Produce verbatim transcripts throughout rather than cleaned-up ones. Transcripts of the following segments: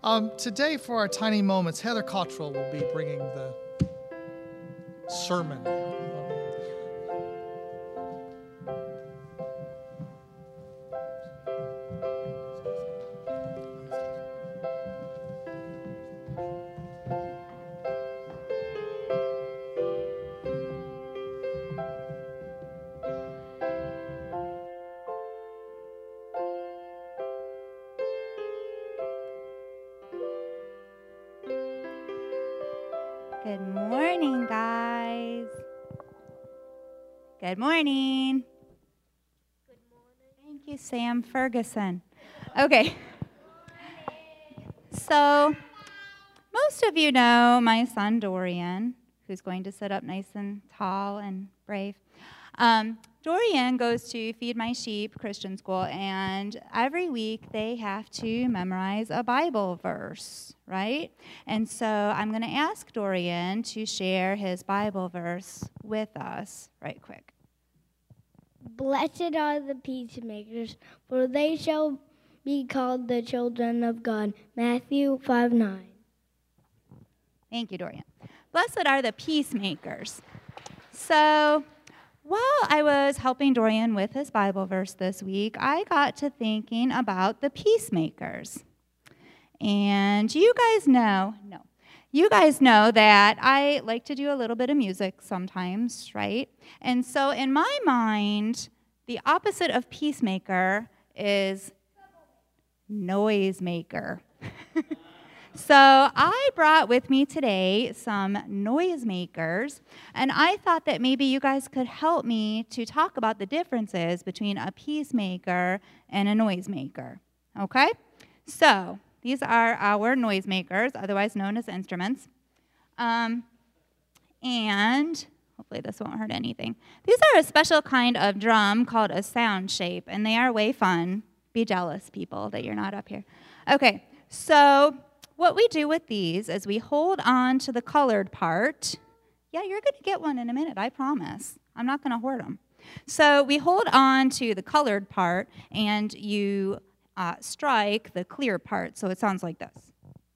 Um, today, for our tiny moments, Heather Cottrell will be bringing the sermon. Good morning, guys. Good morning. Good morning. Thank you, Sam Ferguson. Okay. So, most of you know my son Dorian, who's going to sit up nice and tall and brave. Um, Dorian goes to Feed My Sheep Christian School, and every week they have to memorize a Bible verse, right? And so I'm going to ask Dorian to share his Bible verse with us right quick. Blessed are the peacemakers, for they shall be called the children of God. Matthew five nine. Thank you, Dorian. Blessed are the peacemakers. So, while I was helping Dorian with his Bible verse this week, I got to thinking about the peacemakers. And you guys know, no, you guys know that I like to do a little bit of music sometimes, right? And so in my mind, the opposite of peacemaker is noisemaker. So I brought with me today some noisemakers, and I thought that maybe you guys could help me to talk about the differences between a peacemaker and a noisemaker, okay? So these are our noisemakers, otherwise known as instruments, um, and hopefully this won't hurt anything. These are a special kind of drum called a sound shape, and they are way fun. Be jealous, people, that you're not up here. Okay, so what we do with these is we hold on to the colored part. Yeah, you're going to get one in a minute, I promise. I'm not going to hoard them. So we hold on to the colored part, and you uh, strike the clear part, so it sounds like this.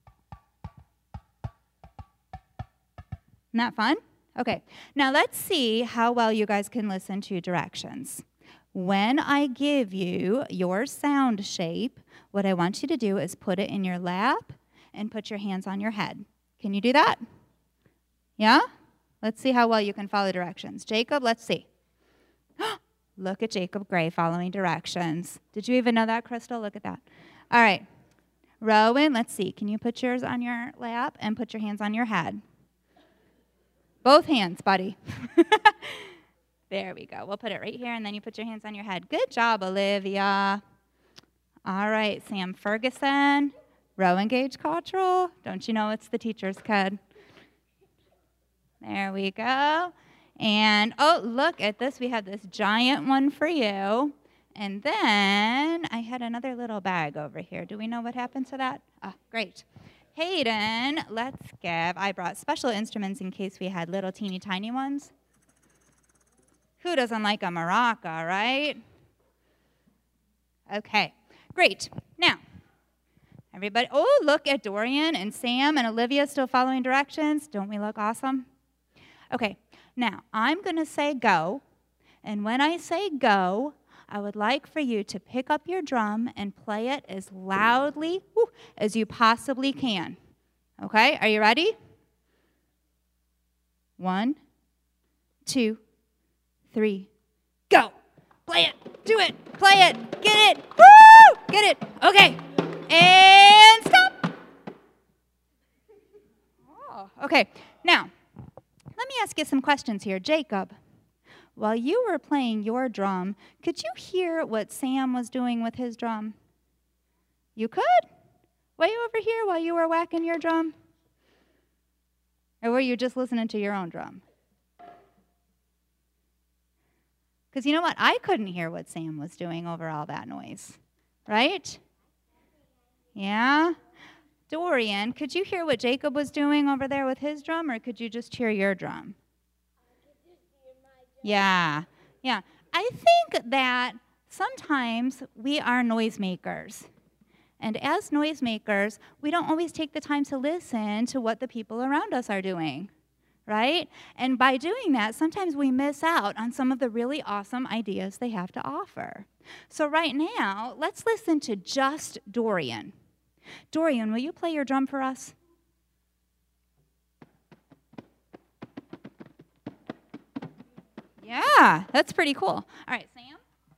Isn't that fun? Okay, now let's see how well you guys can listen to directions. When I give you your sound shape, what I want you to do is put it in your lap and put your hands on your head. Can you do that? Yeah? Let's see how well you can follow directions. Jacob, let's see. Look at Jacob Gray following directions. Did you even know that, Crystal? Look at that. All right. Rowan, let's see. Can you put yours on your lap and put your hands on your head? Both hands, buddy. There we go. We'll put it right here, and then you put your hands on your head. Good job, Olivia. All right, Sam Ferguson. Rowan Gage Cottrell. Don't you know it's the teacher's kid? There we go. And, oh, look at this. We have this giant one for you. And then I had another little bag over here. Do we know what happened to that? Ah, great. Hayden, let's give. I brought special instruments in case we had little teeny tiny ones. Who doesn't like a maraca, right? Okay, great. Now, everybody, oh, look at Dorian and Sam and Olivia still following directions. Don't we look awesome? Okay, now I'm going to say go, and when I say go, I would like for you to pick up your drum and play it as loudly whoo, as you possibly can. Okay, are you ready? One, two, three, go. Play it, do it, play it, get it, woo, get it. Okay, and stop. Oh, okay, now, let me ask you some questions here. Jacob, while you were playing your drum, could you hear what Sam was doing with his drum? You could? Way over here while you were whacking your drum? Or were you just listening to your own drum? Because you know what? I couldn't hear what Sam was doing over all that noise, right? Yeah? Dorian, could you hear what Jacob was doing over there with his drum, or could you just hear your drum? Yeah, yeah. I think that sometimes we are noisemakers. And as noisemakers, we don't always take the time to listen to what the people around us are doing, right? And by doing that, sometimes we miss out on some of the really awesome ideas they have to offer. So right now, let's listen to just Dorian. Dorian, will you play your drum for us? Yeah, that's pretty cool. All right, Sam?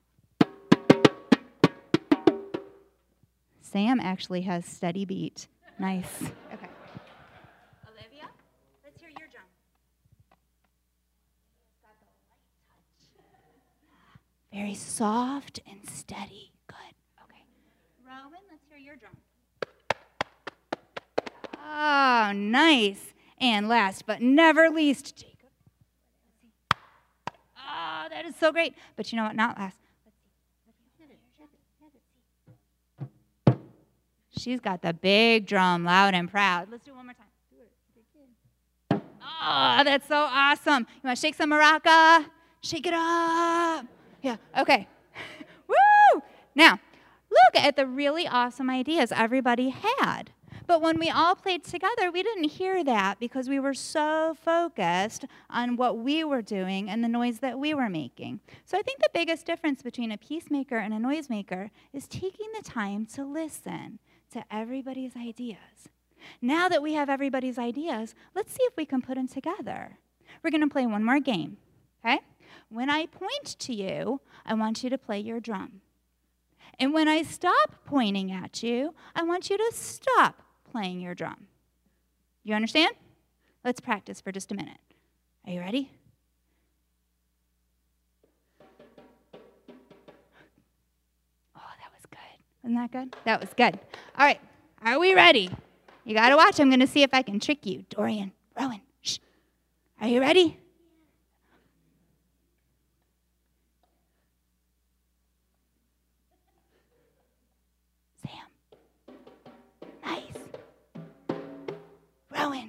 Sam actually has steady beat. Nice. Okay. Olivia, let's hear your drum. Very soft and steady. Good. Okay. Rowan, let's hear your drum. Oh, nice. And last but never least, Jacob. Oh, that is so great. But you know what? Not last. She's got the big drum, loud and proud. Let's do it one more time. Oh, that's so awesome. You want to shake some maraca? Shake it up. Yeah, okay. Woo! Now, look at the really awesome ideas everybody had. But when we all played together, we didn't hear that because we were so focused on what we were doing and the noise that we were making. So I think the biggest difference between a peacemaker and a noisemaker is taking the time to listen to everybody's ideas. Now that we have everybody's ideas, let's see if we can put them together. We're going to play one more game, okay? When I point to you, I want you to play your drum. And when I stop pointing at you, I want you to stop playing your drum. You understand? Let's practice for just a minute. Are you ready? Isn't that good? That was good. All right. Are we ready? You got to watch. I'm going to see if I can trick you. Dorian, Rowan, shh. Are you ready? Sam. Nice. Rowan.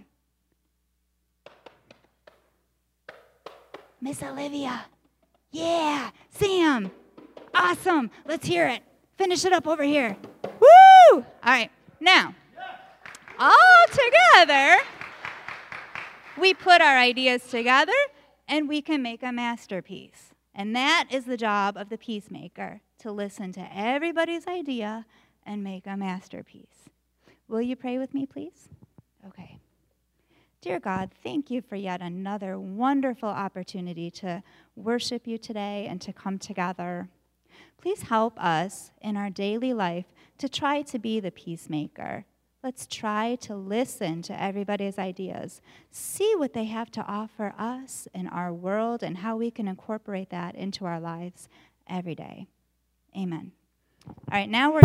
Miss Olivia. Yeah. Sam. Awesome. Let's hear it. Finish it up over here. Woo! All right. Now, all together, we put our ideas together, and we can make a masterpiece. And that is the job of the peacemaker, to listen to everybody's idea and make a masterpiece. Will you pray with me, please? Okay. Dear God, thank you for yet another wonderful opportunity to worship you today and to come together. Please help us in our daily life to try to be the peacemaker. Let's try to listen to everybody's ideas, see what they have to offer us in our world and how we can incorporate that into our lives every day. Amen. All right, now we're